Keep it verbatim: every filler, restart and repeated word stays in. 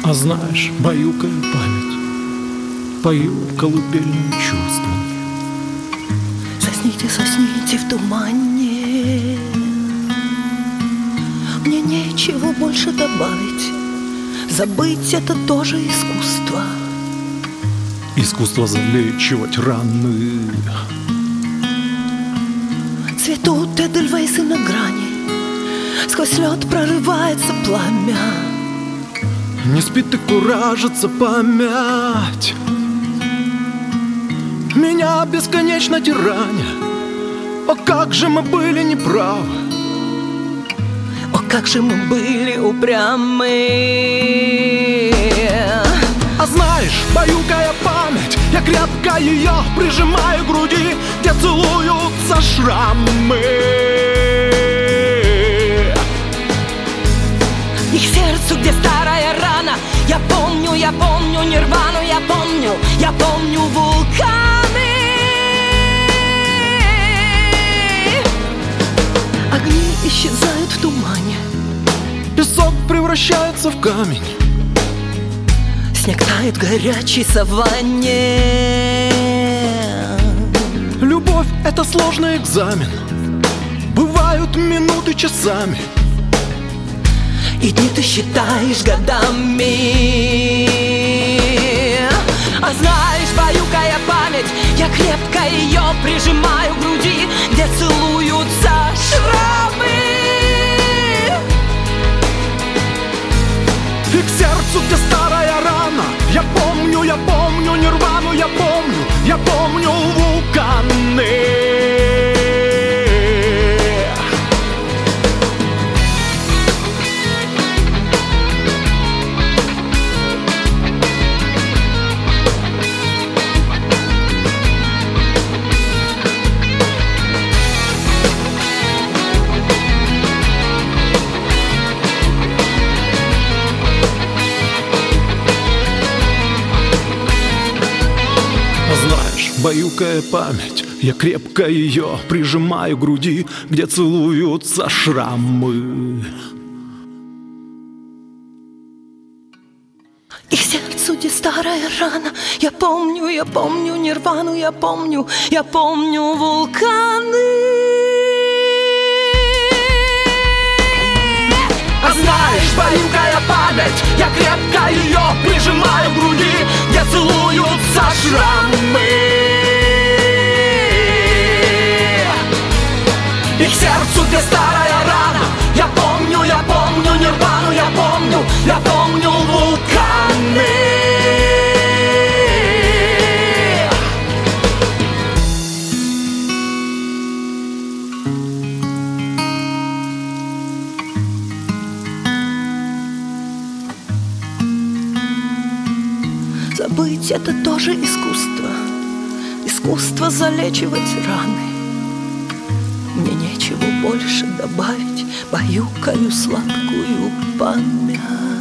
А знаешь, баюкаю память, пою колыбельным чувством. Сосните, сосните в тумане, мне нечего больше добавить. Забыть — это тоже искусство. Искусство залечивать раны. Цветут эдельвейсы на грани, сквозь лед прорывается пламя. Не спит и куражится память, меня бесконечно тираня. О, как же мы были неправы, о, как же мы были упрямы. А знаешь, баюкая память, я крепко ее прижимаю к груди, где целуются шрамы. И к сердцу, где старая рана, я помню, я помню нирвану, я помню, я помню вулканы. Огни исчезают в тумане, песок превращается в камень, снег тает в горячей саванне. Любовь — это сложный экзамен, бывают минуты часами, и дни ты считаешь годами. А знаешь, баюкая память, я крепко ее прижимаю к груди, где целуются шрамы. И к сердцу, где старая рана, я помню, я помню нирвану, я помню, я помню вулканы. Знаешь, баюкая память, я крепко ее прижимаю к груди, где целуются шрамы. И к сердцу, где старая рана, я помню, я помню нирвану, я помню, я помню вулканы. А знаешь, баюкая память, я крепко ее прижимаю к груди, где целуются шрамы. И к сердцу, где старая рана, я помню, я помню нирвану, я помню, я помню вулканы. Забыть — это тоже искусство, искусство залечивать раны. Мне нечего больше добавить, баюкаю сладкую память.